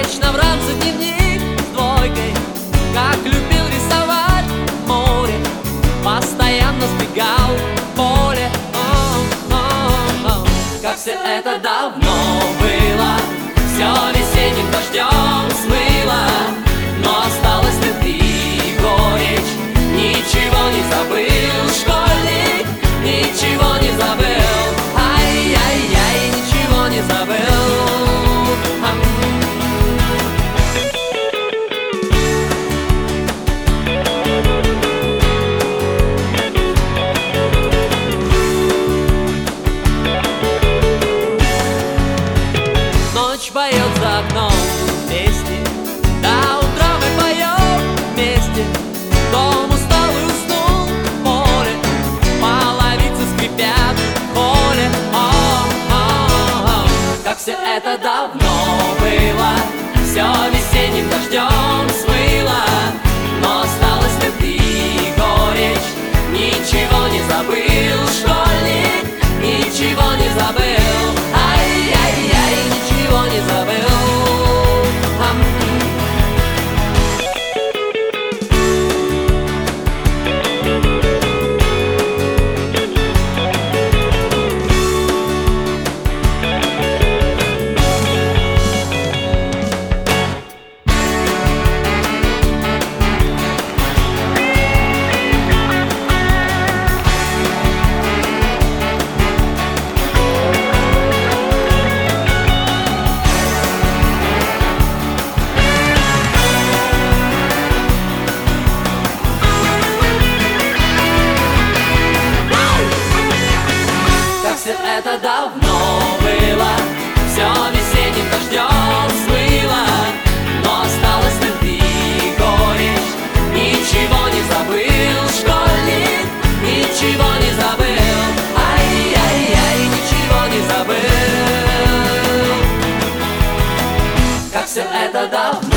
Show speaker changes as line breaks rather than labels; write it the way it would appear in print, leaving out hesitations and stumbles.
Вечно в ранце дневник с двойкой, как любил рисовать море, постоянно сбегал в поле. Как все это давно было, все весенним дождем смыло, но осталась любви и горечь. Ничего не забыл школьник, ничего не забыл. Ай-яй-яй, ничего не забыл. Ночь поет за окном песни, до утра мы поем вместе. Дом усталый уснул в поле, половицы скрипят в поле. Как все это давно было, все весенним дождем смыло, но осталась любви и горечь. Ничего не забыл школьник, ничего не забыл. Ай-яй-яй, ничего не забыл. Все это давно было, все весенним дождем смыло, но осталась любви и горечь. Ничего не забыл школьник, ничего не забыл. Ай-яй-яй, ничего не забыл. Как все это давно